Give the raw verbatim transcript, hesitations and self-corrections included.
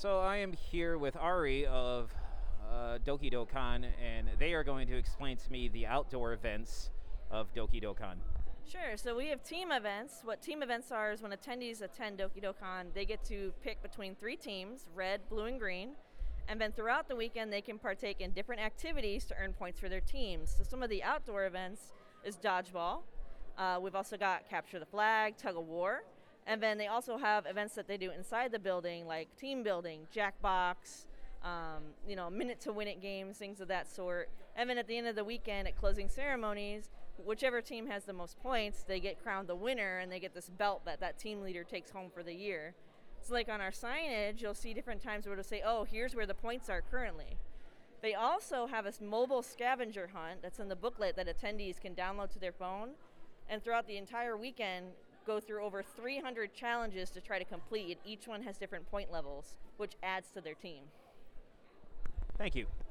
So I am here with Ari of uh, Doki Dokkan, and they are going to explain to me the outdoor events of Doki Dokkan. Sure. So we have team events. What team events are is when attendees attend Doki Dokkan, they get to pick between three teams, red, blue, and green. And then throughout the weekend, they can partake in different activities to earn points for their teams. So some of the outdoor events is dodgeball. Uh, we've also got capture the flag, tug of war. And then they also have events that they do inside the building, like team building, Jackbox, um, you know, minute to win it games, things of that sort. And then at the end of the weekend, at closing ceremonies, whichever team has the most points, they get crowned the winner, and they get this belt that that team leader takes home for the year. So like on our signage, you'll see different times where it'll say, oh, here's where the points are currently. They also have a mobile scavenger hunt that's in the booklet that attendees can download to their phone. And throughout the entire weekend, go through over three hundred challenges to try to complete. Each one has different point levels, which adds to their team. Thank you.